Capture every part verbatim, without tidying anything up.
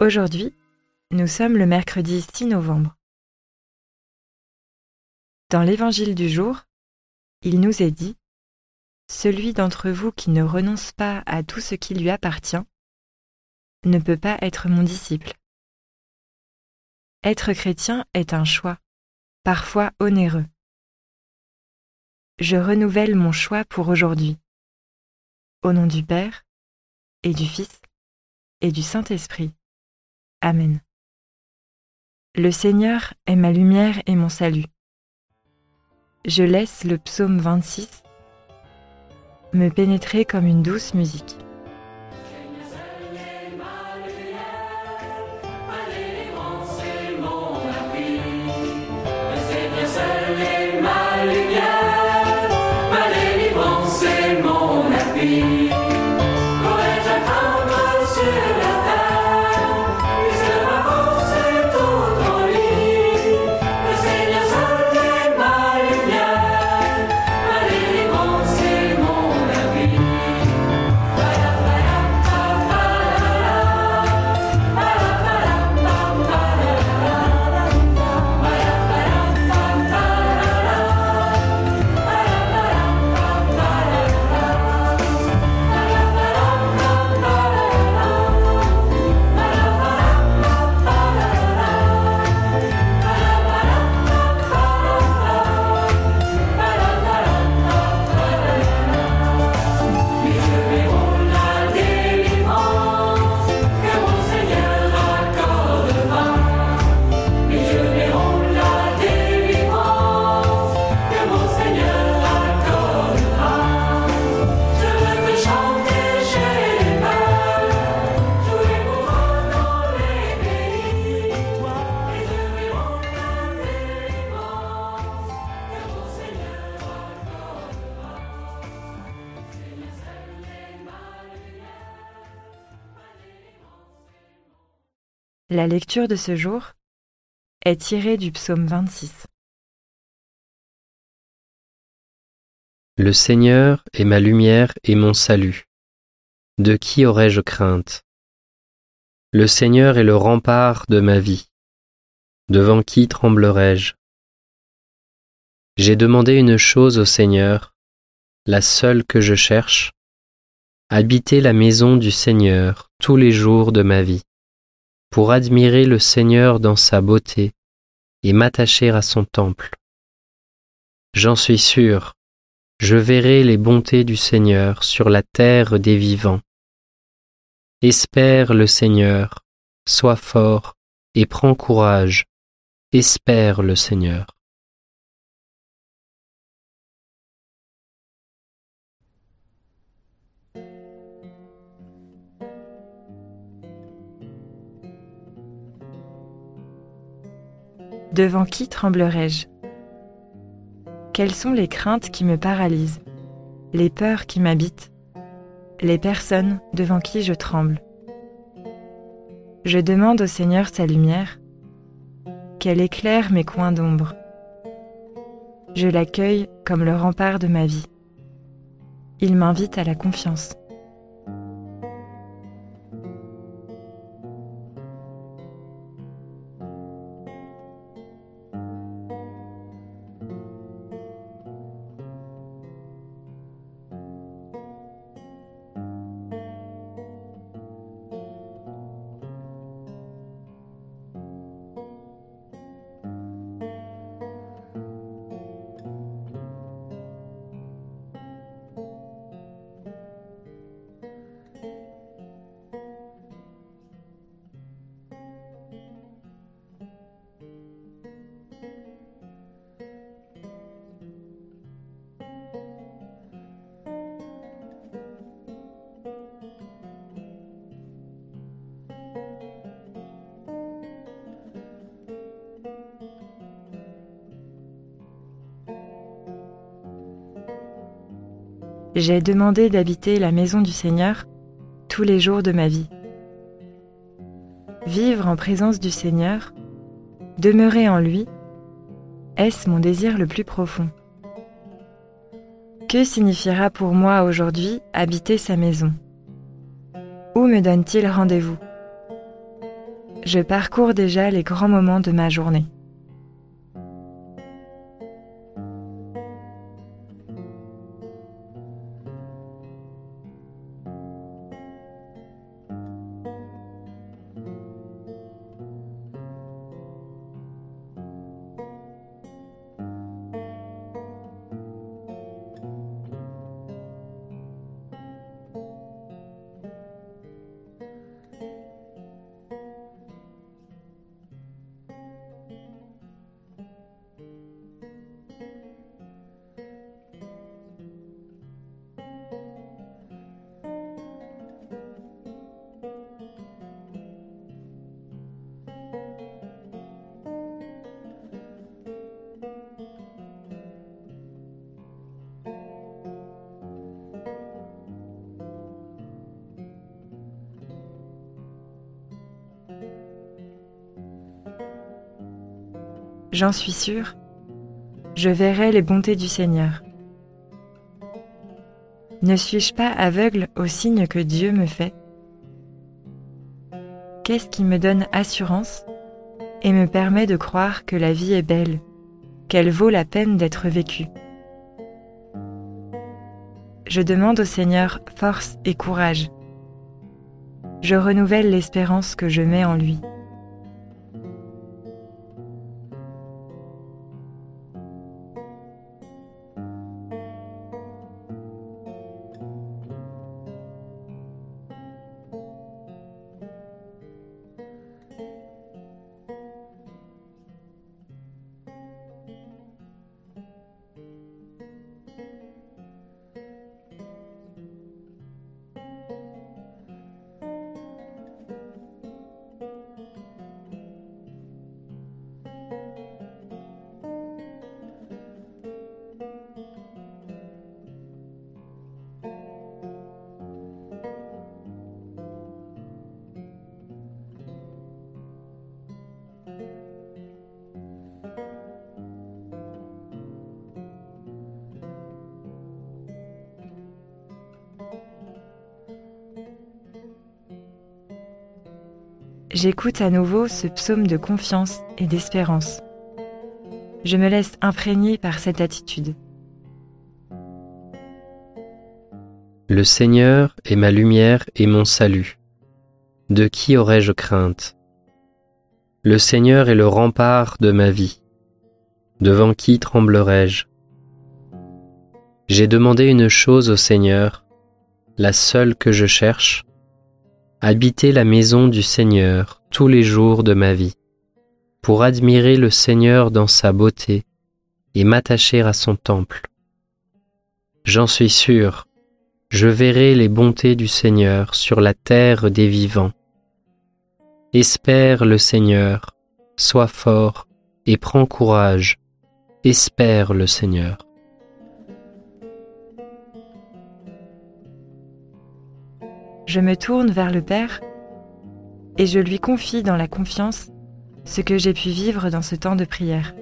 Aujourd'hui, nous sommes le mercredi six novembre. Dans l'évangile du jour, il nous est dit « Celui d'entre vous qui ne renonce pas à tout ce qui lui appartient ne peut pas être mon disciple. » Être chrétien est un choix, parfois onéreux. Je renouvelle mon choix pour aujourd'hui. Au nom du Père, et du Fils, et du Saint-Esprit. Amen. Le Seigneur est ma lumière et mon salut. Je laisse le psaume vingt-six me pénétrer comme une douce musique. La lecture de ce jour est tirée du psaume vingt-six. Le Seigneur est ma lumière et mon salut. De qui aurais-je crainte? Le Seigneur est le rempart de ma vie. Devant qui tremblerais-je? J'ai demandé une chose au Seigneur, la seule que je cherche, habiter la maison du Seigneur tous les jours de ma vie, pour admirer le Seigneur dans sa beauté et m'attacher à son temple. J'en suis sûr, je verrai les bontés du Seigneur sur la terre des vivants. Espère le Seigneur, sois fort et prends courage, espère le Seigneur. Devant qui tremblerais-je? Quelles sont les craintes qui me paralysent, les peurs qui m'habitent, les personnes devant qui je tremble? Je demande au Seigneur sa lumière, qu'elle éclaire mes coins d'ombre. Je l'accueille comme le rempart de ma vie. Il m'invite à la confiance. J'ai demandé d'habiter la maison du Seigneur tous les jours de ma vie. Vivre en présence du Seigneur, demeurer en lui, est-ce mon désir le plus profond? Que signifiera pour moi aujourd'hui habiter sa maison? Où me donne-t-il rendez-vous? Je parcours déjà les grands moments de ma journée. J'en suis sûre, je verrai les bontés du Seigneur. Ne suis-je pas aveugle aux signes que Dieu me fait? Qu'est-ce qui me donne assurance et me permet de croire que la vie est belle, qu'elle vaut la peine d'être vécue? Je demande au Seigneur force et courage. Je renouvelle l'espérance que je mets en lui. J'écoute à nouveau ce psaume de confiance et d'espérance. Je me laisse imprégner par cette attitude. Le Seigneur est ma lumière et mon salut. De qui aurais-je crainte? Le Seigneur est le rempart de ma vie. Devant qui tremblerais-je? J'ai demandé une chose au Seigneur, la seule que je cherche, habiter la maison du Seigneur tous les jours de ma vie, pour admirer le Seigneur dans sa beauté et m'attacher à son temple. J'en suis sûr, je verrai les bontés du Seigneur sur la terre des vivants. Espère le Seigneur, sois fort et prends courage, espère le Seigneur. Je me tourne vers le Père et je lui confie dans la confiance ce que j'ai pu vivre dans ce temps de prière.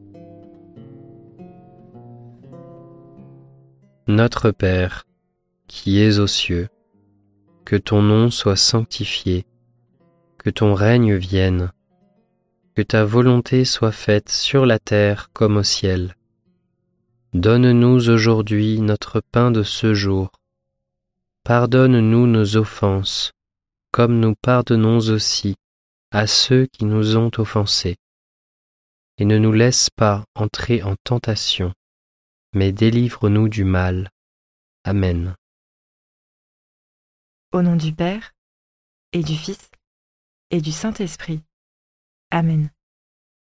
Notre Père, qui es aux cieux, que ton nom soit sanctifié, que ton règne vienne, que ta volonté soit faite sur la terre comme au ciel. Donne-nous aujourd'hui notre pain de ce jour. Pardonne-nous nos offenses, comme nous pardonnons aussi à ceux qui nous ont offensés. Et ne nous laisse pas entrer en tentation, mais délivre-nous du mal. Amen. Au nom du Père, et du Fils, et du Saint-Esprit. Amen.